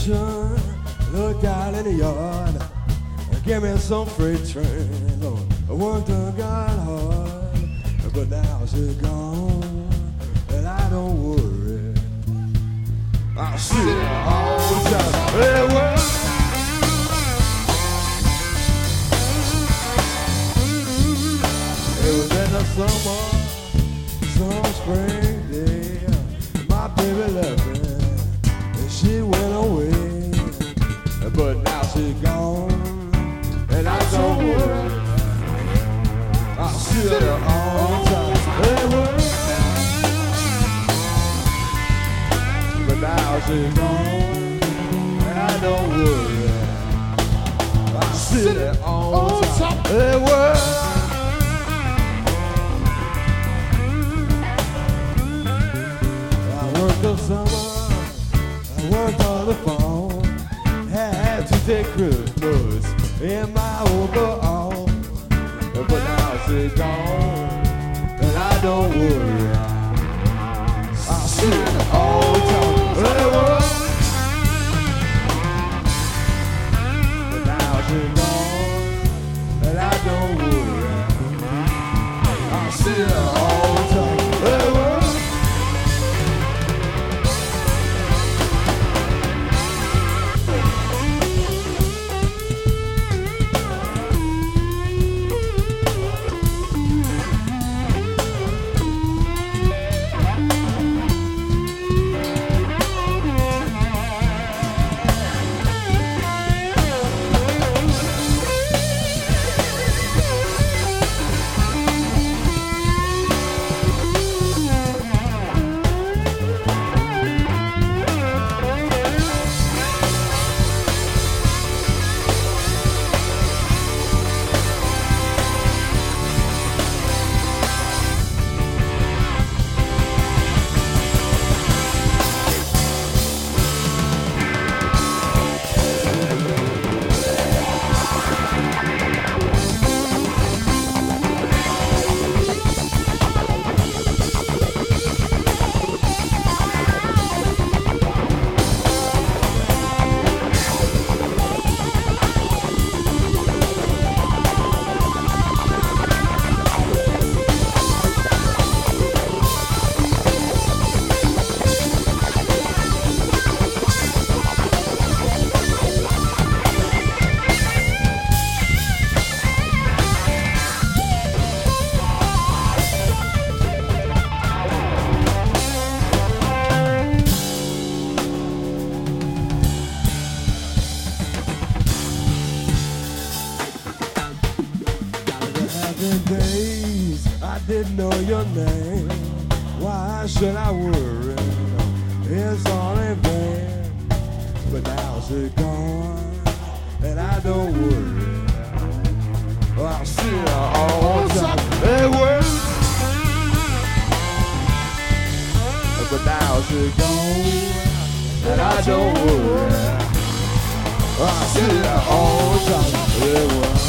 station, look out in the yard, give me some freight train. Lord, I worked and got hard, but now she's gone, and I don't worry. I see her all the time. Hey, well, it was in the summer, some spring day. My baby left me, and she went away. But now she's gone, and I don't worry. I see her all the time. Hey, well, but now she's gone, and I don't worry. I see her all the time. Hey, well, the summer, I worked all the fall, had to take Christmas in my overall, but now she's gone, and I don't worry. I see it all the time. But now she's gone, and I don't worry. I see it all the time. Days I didn't know your name. Why should I worry? It's all in vain. But now she's gone, and I don't worry. I see her all the time. Hey, well, but now she's gone, and I don't worry. I see her all the time. Hey, well.